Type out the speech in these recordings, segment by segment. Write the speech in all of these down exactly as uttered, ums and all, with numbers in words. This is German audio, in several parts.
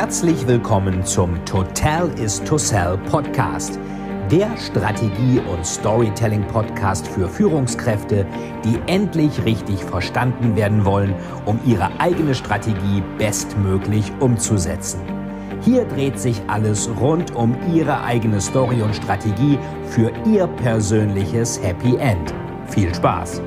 Herzlich willkommen zum Total is to Sell Podcast, der Strategie- und Storytelling-Podcast für Führungskräfte, die endlich richtig verstanden werden wollen, um ihre eigene Strategie bestmöglich umzusetzen. Hier dreht sich alles rund um Ihre eigene Story und Strategie für Ihr persönliches Happy End. Viel Spaß!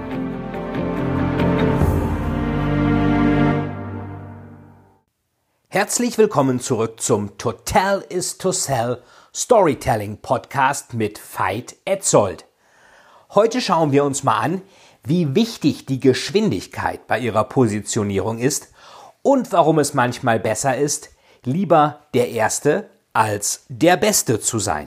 Herzlich willkommen zurück zum Total is to Sell Storytelling Podcast mit Veit Etzold. Heute schauen wir uns mal an, wie wichtig die Geschwindigkeit bei Ihrer Positionierung ist und warum es manchmal besser ist, lieber der Erste als der Beste zu sein.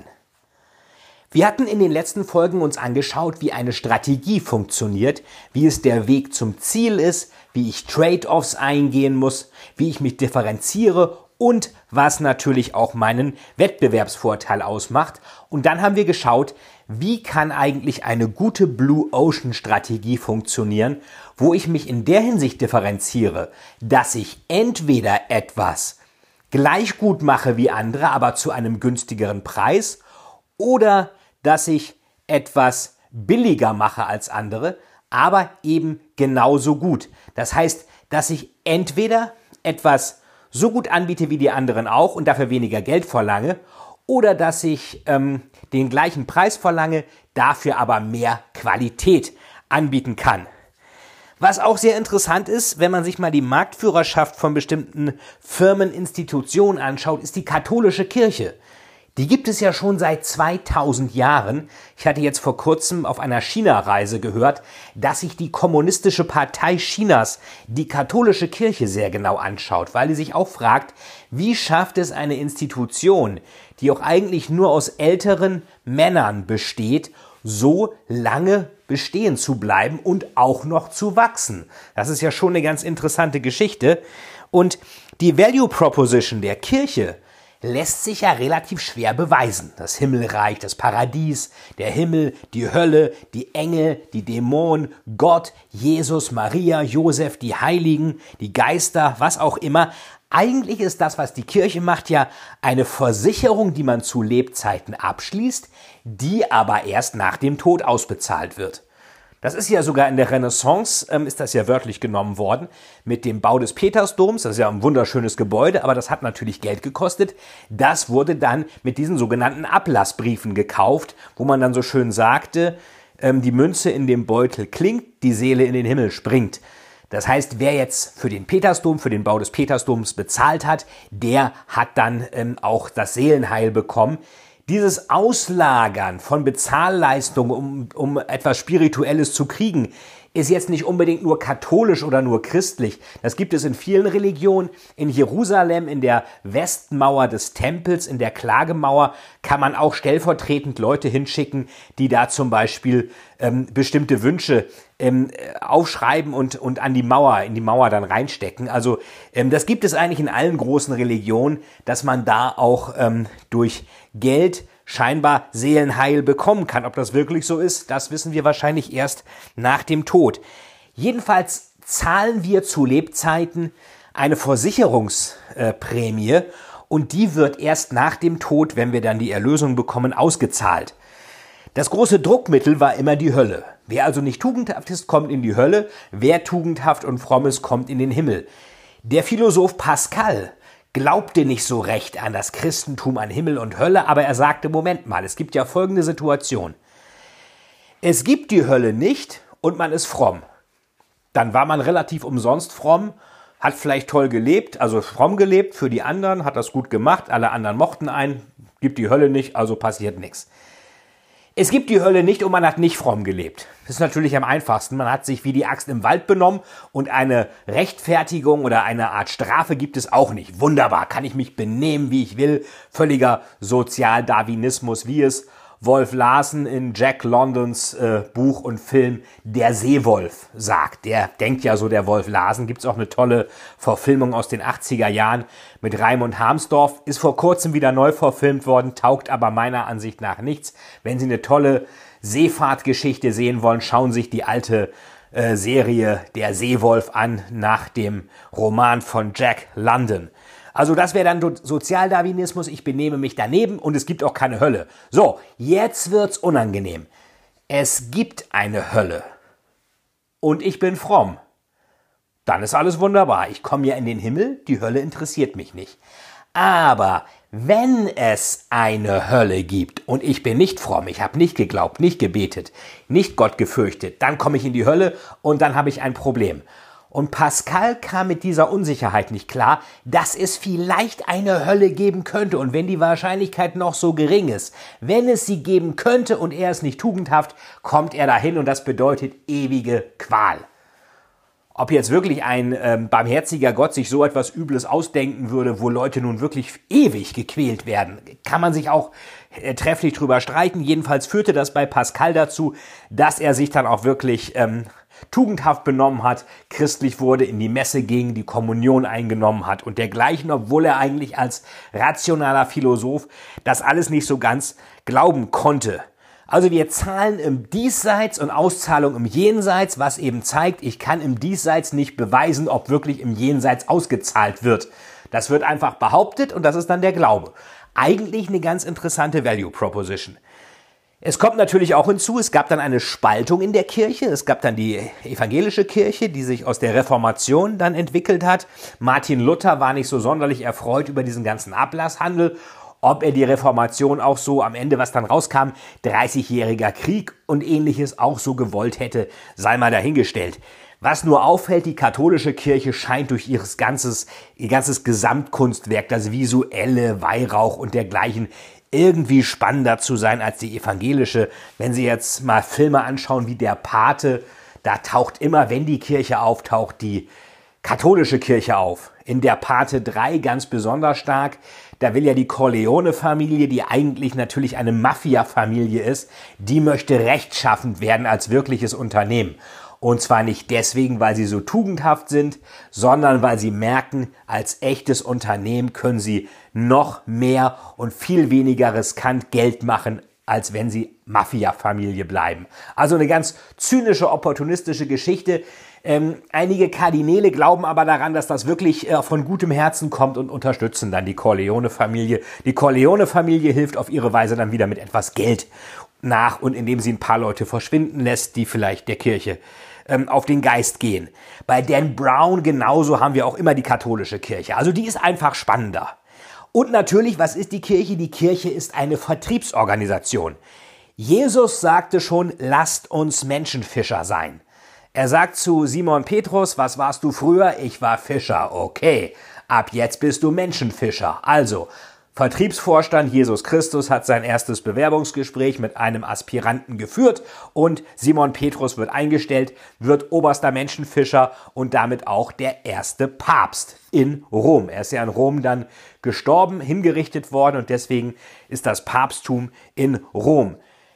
Wir hatten in den letzten Folgen uns angeschaut, wie eine Strategie funktioniert, wie es der Weg zum Ziel ist, wie ich Trade-offs eingehen muss, wie ich mich differenziere und was natürlich auch meinen Wettbewerbsvorteil ausmacht. Und dann haben wir geschaut, wie kann eigentlich eine gute Blue Ocean Strategie funktionieren, wo ich mich in der Hinsicht differenziere, dass ich entweder etwas gleich gut mache wie andere, aber zu einem günstigeren Preis, oder dass ich etwas billiger mache als andere, aber eben genauso gut. Das heißt, dass ich entweder etwas so gut anbiete wie die anderen auch und dafür weniger Geld verlange, oder dass ich ähm, den gleichen Preis verlange, dafür aber mehr Qualität anbieten kann. Was auch sehr interessant ist, wenn man sich mal die Marktführerschaft von bestimmten Firmen, Institutionen anschaut, ist die katholische Kirche. Die gibt es ja schon seit zweitausend Jahren. Ich hatte jetzt vor kurzem auf einer China-Reise gehört, dass sich die Kommunistische Partei Chinas die katholische Kirche sehr genau anschaut, weil sie sich auch fragt, wie schafft es eine Institution, die auch eigentlich nur aus älteren Männern besteht, so lange bestehen zu bleiben und auch noch zu wachsen. Das ist ja schon eine ganz interessante Geschichte. Und die Value Proposition der Kirche lässt sich ja relativ schwer beweisen. Das Himmelreich, das Paradies, der Himmel, die Hölle, die Engel, die Dämonen, Gott, Jesus, Maria, Josef, die Heiligen, die Geister, was auch immer. Eigentlich ist das, was die Kirche macht, ja eine Versicherung, die man zu Lebzeiten abschließt, die aber erst nach dem Tod ausbezahlt wird. Das ist ja sogar in der Renaissance, ähm, ist das ja wörtlich genommen worden, mit dem Bau des Petersdoms. Das ist ja ein wunderschönes Gebäude, aber das hat natürlich Geld gekostet. Das wurde dann mit diesen sogenannten Ablassbriefen gekauft, wo man dann so schön sagte, ähm, die Münze in dem Beutel klingt, die Seele in den Himmel springt. Das heißt, wer jetzt für den Petersdom, für den Bau des Petersdoms bezahlt hat, der hat dann ähm, auch das Seelenheil bekommen. Dieses Auslagern von Bezahlleistungen, um, um etwas Spirituelles zu kriegen, ist jetzt nicht unbedingt nur katholisch oder nur christlich. Das gibt es in vielen Religionen. In Jerusalem, in der Westmauer des Tempels, in der Klagemauer, kann man auch stellvertretend Leute hinschicken, die da zum Beispiel ähm, bestimmte Wünsche ähm, aufschreiben und, und an die Mauer, in die Mauer dann reinstecken. Also ähm, das gibt es eigentlich in allen großen Religionen, dass man da auch ähm, durch Geld scheinbar Seelenheil bekommen kann. Ob das wirklich so ist, das wissen wir wahrscheinlich erst nach dem Tod. Jedenfalls zahlen wir zu Lebzeiten eine Versicherungsprämie und die wird erst nach dem Tod, wenn wir dann die Erlösung bekommen, ausgezahlt. Das große Druckmittel war immer die Hölle. Wer also nicht tugendhaft ist, kommt in die Hölle. Wer tugendhaft und fromm ist, kommt in den Himmel. Der Philosoph Pascal glaubte nicht so recht an das Christentum, an Himmel und Hölle, aber er sagte, Moment mal, es gibt ja folgende Situation. Es gibt die Hölle nicht und man ist fromm. Dann war man relativ umsonst fromm, hat vielleicht toll gelebt, also fromm gelebt für die anderen, hat das gut gemacht, alle anderen mochten einen, gibt die Hölle nicht, also passiert nichts. Es gibt die Hölle nicht und man hat nicht fromm gelebt. Das ist natürlich am einfachsten. Man hat sich wie die Axt im Wald benommen und eine Rechtfertigung oder eine Art Strafe gibt es auch nicht. Wunderbar, kann ich mich benehmen, wie ich will. Völliger Sozialdarwinismus, wie es Wolf Larsen in Jack Londons äh, Buch und Film Der Seewolf sagt. Der denkt ja so, der Wolf Larsen. Gibt es auch eine tolle Verfilmung aus den achtziger Jahren mit Raimund Harmsdorf. Ist vor kurzem wieder neu verfilmt worden, taugt aber meiner Ansicht nach nichts. Wenn Sie eine tolle Seefahrtgeschichte sehen wollen, schauen Sie sich die alte äh, Serie Der Seewolf an nach dem Roman von Jack London. Also das wäre dann Sozialdarwinismus, ich benehme mich daneben und es gibt auch keine Hölle. So, jetzt wird's unangenehm. Es gibt eine Hölle und ich bin fromm. Dann ist alles wunderbar. Ich komme ja in den Himmel, die Hölle interessiert mich nicht. Aber wenn es eine Hölle gibt und ich bin nicht fromm, ich habe nicht geglaubt, nicht gebetet, nicht Gott gefürchtet, dann komme ich in die Hölle und dann habe ich ein Problem. Und Pascal kam mit dieser Unsicherheit nicht klar, dass es vielleicht eine Hölle geben könnte. Und wenn die Wahrscheinlichkeit noch so gering ist, wenn es sie geben könnte und er ist nicht tugendhaft, kommt er dahin und das bedeutet ewige Qual. Ob jetzt wirklich ein ähm, barmherziger Gott sich so etwas Übles ausdenken würde, wo Leute nun wirklich ewig gequält werden, kann man sich auch äh, trefflich drüber streiten. Jedenfalls führte das bei Pascal dazu, dass er sich dann auch wirklich ähm, tugendhaft benommen hat, christlich wurde, in die Messe ging, die Kommunion eingenommen hat und dergleichen, obwohl er eigentlich als rationaler Philosoph das alles nicht so ganz glauben konnte. Also wir zahlen im Diesseits und Auszahlung im Jenseits, was eben zeigt, ich kann im Diesseits nicht beweisen, ob wirklich im Jenseits ausgezahlt wird. Das wird einfach behauptet und das ist dann der Glaube. Eigentlich eine ganz interessante Value Proposition. Es kommt natürlich auch hinzu, es gab dann eine Spaltung in der Kirche. Es gab dann die evangelische Kirche, die sich aus der Reformation dann entwickelt hat. Martin Luther war nicht so sonderlich erfreut über diesen ganzen Ablasshandel. Ob er die Reformation auch so am Ende, was dann rauskam, dreißigjähriger Krieg und ähnliches auch so gewollt hätte, sei mal dahingestellt. Was nur auffällt, die katholische Kirche scheint durch ihr ganzes, ihr ganzes Gesamtkunstwerk, das visuelle, Weihrauch und dergleichen, irgendwie spannender zu sein als die evangelische. Wenn Sie jetzt mal Filme anschauen wie Der Pate, da taucht immer, wenn die Kirche auftaucht, die katholische Kirche auf. In Der Pate drei ganz besonders stark. Da will ja die Corleone-Familie, die eigentlich natürlich eine Mafia-Familie ist, die möchte rechtschaffend werden als wirkliches Unternehmen. Und zwar nicht deswegen, weil sie so tugendhaft sind, sondern weil sie merken, als echtes Unternehmen können sie noch mehr und viel weniger riskant Geld machen, als wenn sie Mafia-Familie bleiben. Also eine ganz zynische, opportunistische Geschichte. Ähm, einige Kardinäle glauben aber daran, dass das wirklich äh, von gutem Herzen kommt und unterstützen dann die Corleone-Familie. Die Corleone-Familie hilft auf ihre Weise dann wieder mit etwas Geld nach und indem sie ein paar Leute verschwinden lässt, die vielleicht der Kirche ähm, auf den Geist gehen. Bei Dan Brown genauso haben wir auch immer die katholische Kirche. Also die ist einfach spannender. Und natürlich, was ist die Kirche? Die Kirche ist eine Vertriebsorganisation. Jesus sagte schon, lasst uns Menschenfischer sein. Er sagt zu Simon Petrus, was warst du früher? Ich war Fischer. Okay, ab jetzt bist du Menschenfischer. Also, Vertriebsvorstand Jesus Christus hat sein erstes Bewerbungsgespräch mit einem Aspiranten geführt und Simon Petrus wird eingestellt, wird oberster Menschenfischer und damit auch der erste Papst in Rom. Er ist ja in Rom dann gestorben, hingerichtet worden und deswegen ist das Papsttum in Rom.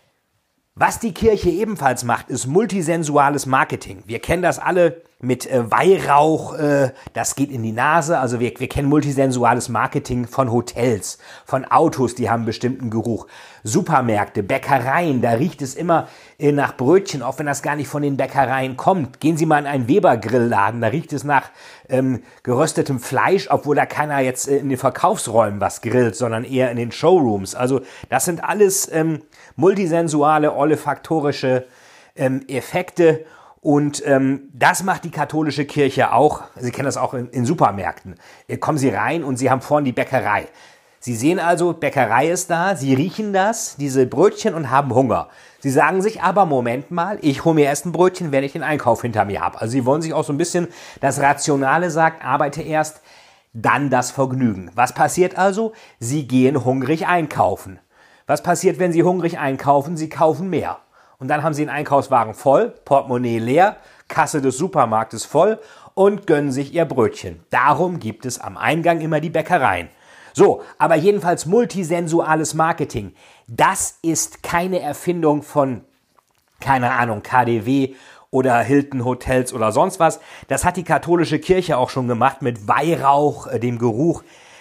Was die Kirche ebenfalls macht, ist multisensuales Marketing. Wir kennen das alle mit äh, Weihrauch, äh, das geht in die Nase. Also wir, wir kennen multisensuales Marketing von Hotels, von Autos, die haben einen bestimmten Geruch. Supermärkte, Bäckereien, da riecht es immer äh, nach Brötchen, auch wenn das gar nicht von den Bäckereien kommt. Gehen Sie mal in einen Weber-Grillladen, da riecht es nach ähm, geröstetem Fleisch, obwohl da keiner jetzt äh, in den Verkaufsräumen was grillt, sondern eher in den Showrooms. Also das sind alles ähm, multisensuale, olfaktorische ähm, Effekte. Und ähm, das macht die katholische Kirche auch. Sie kennen das auch in, in Supermärkten. Äh, kommen Sie rein und Sie haben vorne die Bäckerei. Sie sehen also, Bäckerei ist da, Sie riechen das, diese Brötchen und haben Hunger. Sie sagen sich aber, Moment mal, ich hole mir erst ein Brötchen, wenn ich den Einkauf hinter mir habe. Also Sie wollen sich auch so ein bisschen, das Rationale sagt, arbeite erst, dann das Vergnügen. Was passiert also? Sie gehen hungrig einkaufen. Was passiert, wenn Sie hungrig einkaufen? Sie kaufen mehr. Und dann haben Sie einen Einkaufswagen voll, Portemonnaie leer, Kasse des Supermarktes voll und gönnen sich Ihr Brötchen. Darum gibt es am Eingang immer die Bäckereien. So, aber jedenfalls multisensuales Marketing. Das ist keine Erfindung von, keine Ahnung, K D W oder Hilton Hotels oder sonst was. Das hat die katholische Kirche auch schon gemacht mit Weihrauch, dem Geruch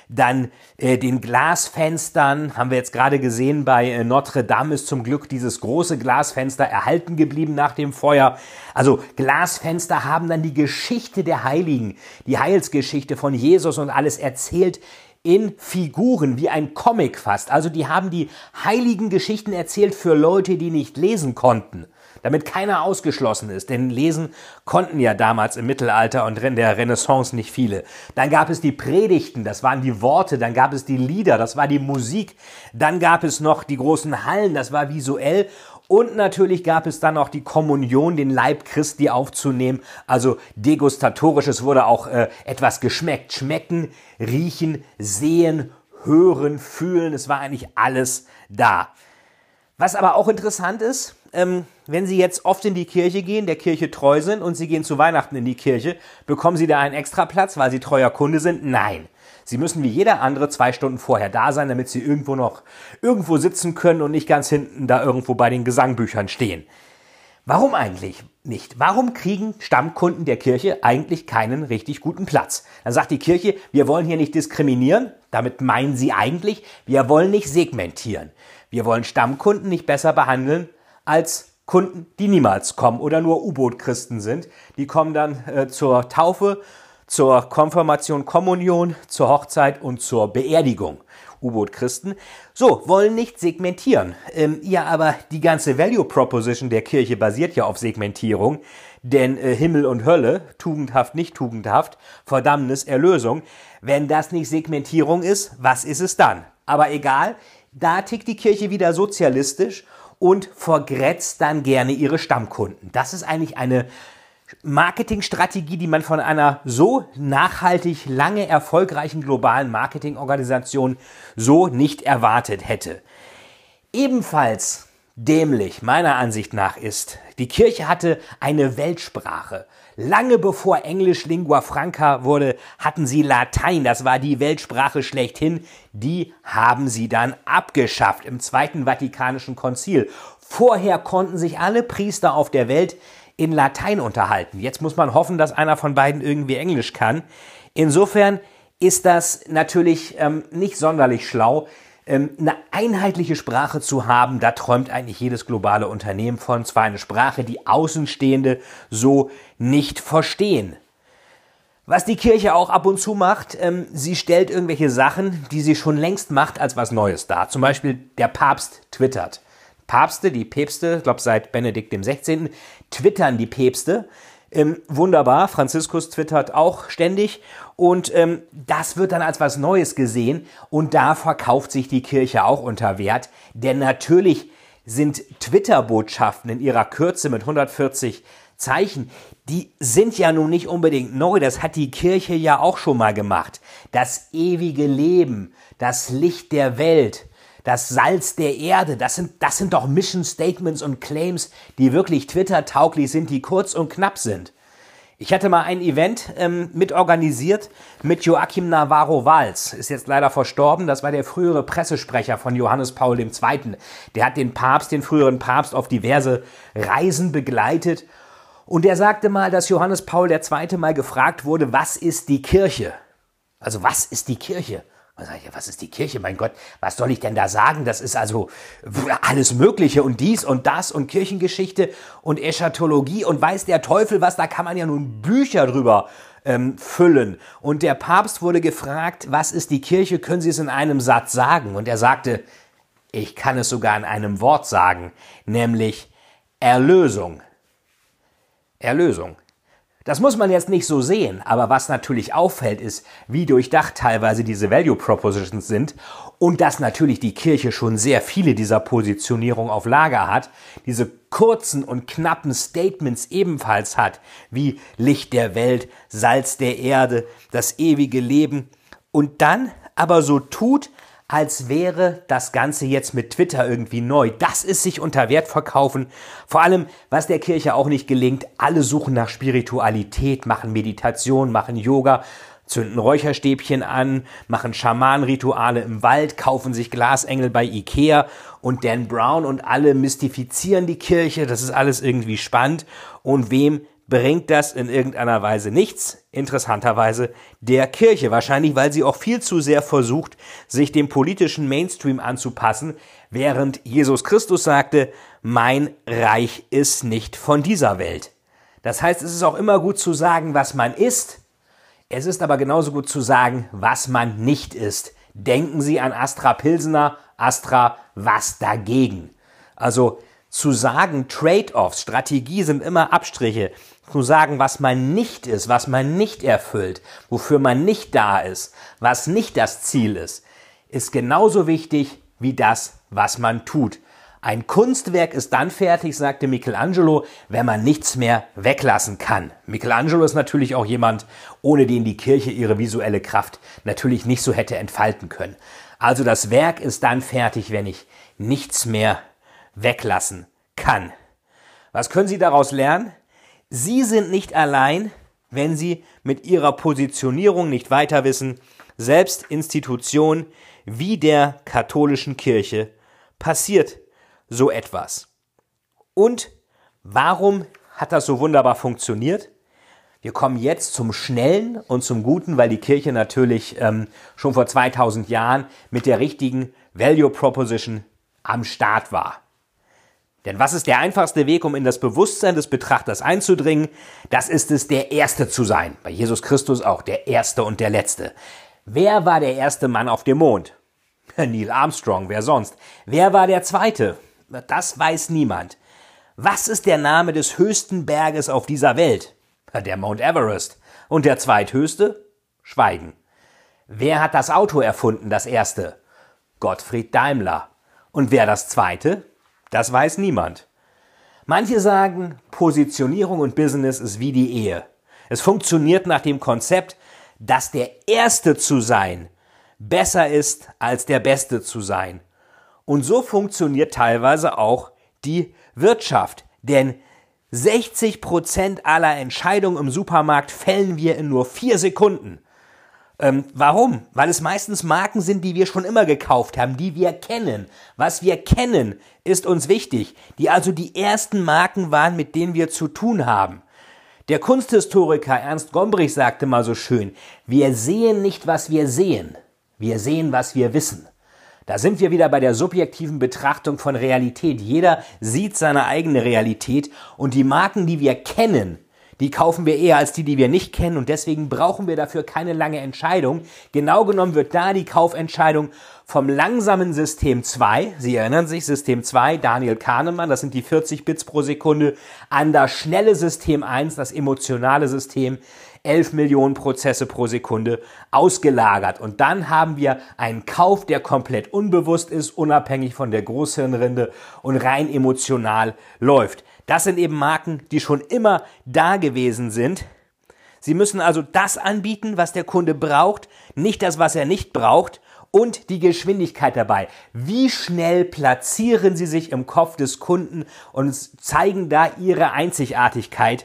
dann äh, den Glasfenstern, haben wir jetzt gerade gesehen, bei äh, Notre Dame ist zum Glück dieses große Glasfenster erhalten geblieben nach dem Feuer. Also Glasfenster haben dann die Geschichte der Heiligen, die Heilsgeschichte von Jesus und alles erzählt in Figuren, wie ein Comic fast. Also die haben die heiligen Geschichten erzählt für Leute, die nicht lesen konnten, damit keiner ausgeschlossen ist, denn lesen konnten ja damals im Mittelalter und in der Renaissance nicht viele. Dann gab es die Predigten, das waren die Worte, dann gab es die Lieder, das war die Musik, dann gab es noch die großen Hallen, das war visuell. Und natürlich gab es dann auch die Kommunion, den Leib Christi aufzunehmen, also degustatorisch. Es wurde auch äh, etwas geschmeckt. Schmecken, riechen, sehen, hören, fühlen. Es war eigentlich alles da. Was aber auch interessant ist, ähm, wenn Sie jetzt oft in die Kirche gehen, der Kirche treu sind und Sie gehen zu Weihnachten in die Kirche, bekommen Sie da einen Extraplatz, weil Sie treuer Kunde sind? Nein. Sie müssen wie jeder andere zwei Stunden vorher da sein, damit Sie irgendwo noch irgendwo sitzen können und nicht ganz hinten da irgendwo bei den Gesangbüchern stehen. Warum eigentlich nicht? Warum kriegen Stammkunden der Kirche eigentlich keinen richtig guten Platz? Dann sagt die Kirche, wir wollen hier nicht diskriminieren. Damit meinen sie eigentlich, wir wollen nicht segmentieren. Wir wollen Stammkunden nicht besser behandeln als Kunden, die niemals kommen oder nur U-Boot-Christen sind. Die kommen dann äh, zur Taufe, zur Konfirmation, Kommunion, zur Hochzeit und zur Beerdigung. U-Boot-Christen. So, wollen nicht segmentieren. Ähm, ja, aber die ganze Value Proposition der Kirche basiert ja auf Segmentierung. Denn äh, Himmel und Hölle, tugendhaft, nicht tugendhaft, Verdammnis, Erlösung. Wenn das nicht Segmentierung ist, was ist es dann? Aber egal, da tickt die Kirche wieder sozialistisch und vergrätzt dann gerne ihre Stammkunden. Das ist eigentlich eine Marketingstrategie, die man von einer so nachhaltig lange erfolgreichen globalen Marketingorganisation so nicht erwartet hätte. Ebenfalls dämlich meiner Ansicht nach ist, die Kirche hatte eine Weltsprache. Lange bevor Englisch Lingua Franca wurde, hatten sie Latein, das war die Weltsprache schlechthin. Die haben sie dann abgeschafft im Zweiten Vatikanischen Konzil. Vorher konnten sich alle Priester auf der Welt in Latein unterhalten. Jetzt muss man hoffen, dass einer von beiden irgendwie Englisch kann. Insofern ist das natürlich ähm, nicht sonderlich schlau. Ähm, eine einheitliche Sprache zu haben, da träumt eigentlich jedes globale Unternehmen von. Zwar eine Sprache, die Außenstehende so nicht verstehen. Was die Kirche auch ab und zu macht, ähm, sie stellt irgendwelche Sachen, die sie schon längst macht, als was Neues dar. Zum Beispiel der Papst twittert. Papste, die Päpste, ich glaube seit Benedikt dem Sechzehnten twittern die Päpste. Ähm, wunderbar, Franziskus twittert auch ständig und ähm, das wird dann als was Neues gesehen und da verkauft sich die Kirche auch unter Wert, denn natürlich sind Twitter-Botschaften in ihrer Kürze mit hundertvierzig Zeichen, die sind ja nun nicht unbedingt neu, das hat die Kirche ja auch schon mal gemacht. Das ewige Leben, das Licht der Welt, das Salz der Erde, das sind, das sind doch Mission Statements und Claims, die wirklich Twitter-tauglich sind, die kurz und knapp sind. Ich hatte mal ein Event ähm, mitorganisiert mit Joachim Navarro-Valls, ist jetzt leider verstorben, das war der frühere Pressesprecher von Johannes Paul der Zweite. Der hat den Papst, den früheren Papst, auf diverse Reisen begleitet und der sagte mal, dass Johannes Paul der Zweite mal gefragt wurde, was ist die Kirche? Also was ist die Kirche? Was ist die Kirche? Mein Gott, was soll ich denn da sagen? Das ist also alles Mögliche und dies und das und Kirchengeschichte und Eschatologie und weiß der Teufel was, da kann man ja nun Bücher drüber ähm, füllen. Und der Papst wurde gefragt, was ist die Kirche? Können Sie es in einem Satz sagen? Und er sagte, ich kann es sogar in einem Wort sagen, nämlich Erlösung. Erlösung. Das muss man jetzt nicht so sehen, aber was natürlich auffällt, ist, wie durchdacht teilweise diese Value Propositions sind und dass natürlich die Kirche schon sehr viele dieser Positionierung auf Lager hat, diese kurzen und knappen Statements ebenfalls hat, wie Licht der Welt, Salz der Erde, das ewige Leben und dann aber so tut, als wäre das Ganze jetzt mit Twitter irgendwie neu. Das ist sich unter Wert verkaufen. Vor allem, was der Kirche auch nicht gelingt, alle suchen nach Spiritualität, machen Meditation, machen Yoga, zünden Räucherstäbchen an, machen Schamanenrituale im Wald, kaufen sich Glasengel bei Ikea und Dan Brown und alle mystifizieren die Kirche. Das ist alles irgendwie spannend. Und wem bringt das in irgendeiner Weise nichts, interessanterweise der Kirche. Wahrscheinlich, weil sie auch viel zu sehr versucht, sich dem politischen Mainstream anzupassen, während Jesus Christus sagte, mein Reich ist nicht von dieser Welt. Das heißt, es ist auch immer gut zu sagen, was man ist. Es ist aber genauso gut zu sagen, was man nicht ist. Denken Sie an Astra Pilsener, Astra, was dagegen? Also zu sagen, Trade-offs, Strategie sind immer Abstriche. Zu sagen, was man nicht ist, was man nicht erfüllt, wofür man nicht da ist, was nicht das Ziel ist, ist genauso wichtig wie das, was man tut. Ein Kunstwerk ist dann fertig, sagte Michelangelo, wenn man nichts mehr weglassen kann. Michelangelo ist natürlich auch jemand, ohne den die Kirche ihre visuelle Kraft natürlich nicht so hätte entfalten können. Also das Werk ist dann fertig, wenn ich nichts mehr weglassen kann. Was können Sie daraus lernen? Sie sind nicht allein, wenn Sie mit Ihrer Positionierung nicht weiter wissen. Selbst Institutionen wie der katholischen Kirche passiert so etwas. Und warum hat das so wunderbar funktioniert? Wir kommen jetzt zum Schnellen und zum Guten, weil die Kirche natürlich ähm, schon vor zweitausend Jahren mit der richtigen Value Proposition am Start war. Denn was ist der einfachste Weg, um in das Bewusstsein des Betrachters einzudringen? Das ist es, der Erste zu sein. Bei Jesus Christus auch der Erste und der Letzte. Wer war der erste Mann auf dem Mond? Neil Armstrong, wer sonst? Wer war der Zweite? Das weiß niemand. Was ist der Name des höchsten Berges auf dieser Welt? Der Mount Everest. Und der zweithöchste? Schweigen. Wer hat das Auto erfunden, das erste? Gottfried Daimler. Und wer das zweite? Das weiß niemand. Manche sagen, Positionierung und Business ist wie die Ehe. Es funktioniert nach dem Konzept, dass der Erste zu sein besser ist, als der Beste zu sein. Und so funktioniert teilweise auch die Wirtschaft. Denn sechzig Prozent aller Entscheidungen im Supermarkt fällen wir in nur vier Sekunden. Ähm, warum? Weil es meistens Marken sind, die wir schon immer gekauft haben, die wir kennen. Was wir kennen, ist uns wichtig. Die also die ersten Marken waren, mit denen wir zu tun haben. Der Kunsthistoriker Ernst Gombrich sagte mal so schön, wir sehen nicht, was wir sehen. Wir sehen, was wir wissen. Da sind wir wieder bei der subjektiven Betrachtung von Realität. Jeder sieht seine eigene Realität und die Marken, die wir kennen, die kaufen wir eher als die, die wir nicht kennen und deswegen brauchen wir dafür keine lange Entscheidung. Genau genommen wird da die Kaufentscheidung vom langsamen System zwei, Sie erinnern sich, System zwei, Daniel Kahnemann, das sind die vierzig Bits pro Sekunde, an das schnelle System eins, das emotionale System, elf Millionen Prozesse pro Sekunde, ausgelagert. Und dann haben wir einen Kauf, der komplett unbewusst ist, unabhängig von der Großhirnrinde und rein emotional läuft. Das sind eben Marken, die schon immer da gewesen sind. Sie müssen also das anbieten, was der Kunde braucht, nicht das, was er nicht braucht. Und die Geschwindigkeit dabei. Wie schnell platzieren Sie sich im Kopf des Kunden und zeigen da Ihre Einzigartigkeit?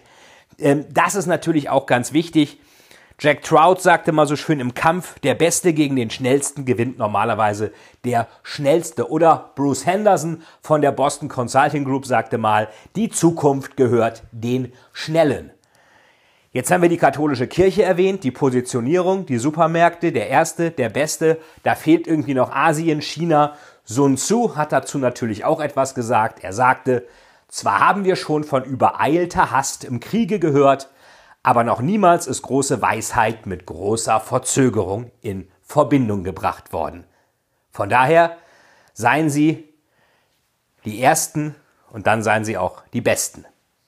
Das ist natürlich auch ganz wichtig. Jack Trout sagte mal so schön, im Kampf der Beste gegen den Schnellsten gewinnt normalerweise der Schnellste. Oder Bruce Henderson von der Boston Consulting Group sagte mal, die Zukunft gehört den Schnellen. Jetzt haben wir die katholische Kirche erwähnt, die Positionierung, die Supermärkte, der Erste, der Beste. Da fehlt irgendwie noch Asien, China. Sun Tzu hat dazu natürlich auch etwas gesagt. Er sagte, zwar haben wir schon von übereilter Hast im Kriege gehört, aber noch niemals ist große Weisheit mit großer Verzögerung in Verbindung gebracht worden. Von daher seien Sie die Ersten und dann seien Sie auch die Besten.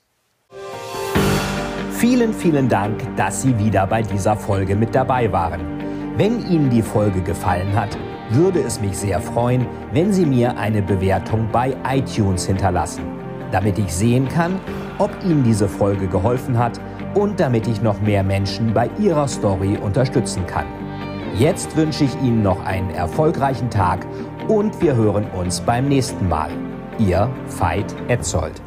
Vielen, vielen Dank, dass Sie wieder bei dieser Folge mit dabei waren. Wenn Ihnen die Folge gefallen hat, würde es mich sehr freuen, wenn Sie mir eine Bewertung bei iTunes hinterlassen, damit ich sehen kann, ob Ihnen diese Folge geholfen hat und damit ich noch mehr Menschen bei ihrer Story unterstützen kann. Jetzt wünsche ich Ihnen noch einen erfolgreichen Tag und wir hören uns beim nächsten Mal. Ihr Veit Etzold.